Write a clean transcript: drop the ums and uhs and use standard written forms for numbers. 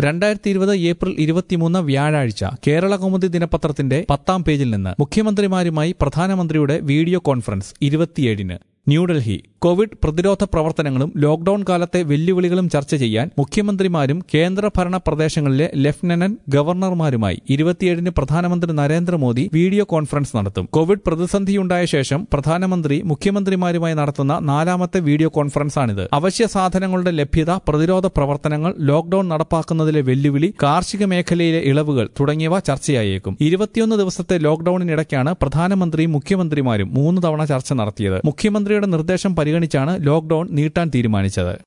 2020 April 23 വ്യാഴാഴ്ച കേരളകൗമുദി ദിനപത്രത്തിന്റെ 10-ാം പേജിൽ നിന്ന് മുഖ്യമന്ത്രിമാരുമായി പ്രധാനമന്ത്രിയുടെ വീഡിയോ കോൺഫറൻസ് 27-ന് ന്യൂഡൽഹി. കോവിഡ് പ്രതിരോധ പ്രവർത്തനങ്ങളും ലോക്ഡൌൺ കാലത്തെ വെല്ലുവിളികളും ചർച്ച ചെയ്യാൻ മുഖ്യമന്ത്രിമാരും കേന്ദ്രഭരണ പ്രദേശങ്ങളിലെ ലഫ്റ്റനന്റ് ഗവർണർമാരുമായി 27-ന് പ്രധാനമന്ത്രി നരേന്ദ്രമോദി വീഡിയോ കോൺഫറൻസ് നടത്തും. കോവിഡ് പ്രതിസന്ധിയുണ്ടായ ശേഷം പ്രധാനമന്ത്രി മുഖ്യമന്ത്രിമാരുമായി നടത്തുന്ന 4-ാമത്തെ വീഡിയോ കോൺഫറൻസാണിത്. അവശ്യ സാധനങ്ങളുടെ ലഭ്യത, പ്രതിരോധ പ്രവർത്തനങ്ങൾ, ലോക്ഡൌൺ നടപ്പാക്കുന്നതിലെ വെല്ലുവിളി, കാർഷിക മേഖലയിലെ ഇളവുകൾ തുടങ്ങിയവ ചർച്ചയായേക്കും. 21 ദിവസത്തെ ലോക്ഡൌണിനിടയ്ക്കാണ് പ്രധാനമന്ത്രിയും മുഖ്യമന്ത്രിമാരും 3 തവണ ചർച്ച നടത്തിയത്. മുഖ്യമന്ത്രിയുടെ നിർദ്ദേശം പരിഗണിച്ചാണ് ലോക്ഡൌൺ നീട്ടാൻ തീരുമാനിച്ചത്.